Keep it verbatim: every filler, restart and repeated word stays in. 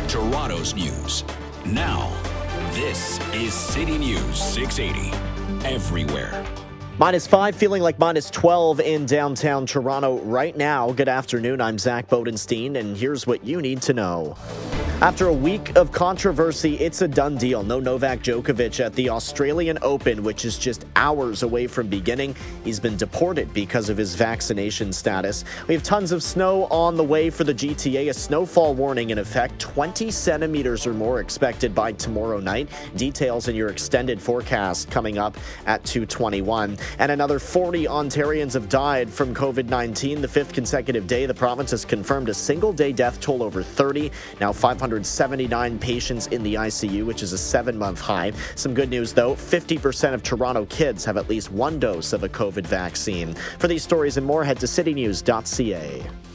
Toronto's news. Now, this is City News six eighty. Everywhere. Minus five, feeling like minus twelve in downtown Toronto right now. Good afternoon, I'm Zach Bodenstein, and here's what you need to know. After a week of controversy, it's a done deal. No Novak Djokovic at the Australian Open, which is just hours away from beginning. He's been deported because of his vaccination status. We have tons of snow on the way for the G T A, a snowfall warning in effect. twenty centimeters or more expected by tomorrow night. Details in your extended forecast coming up at two twenty-one. And another forty Ontarians have died from covid nineteen. The fifth consecutive day, the province has confirmed a single-day death toll over thirty. Now five hundred seventy-nine patients in the I C U, which is a seven-month high. Some good news, though. fifty percent of Toronto kids have at least one dose of a COVID vaccine. For these stories and more, head to city news dot c a.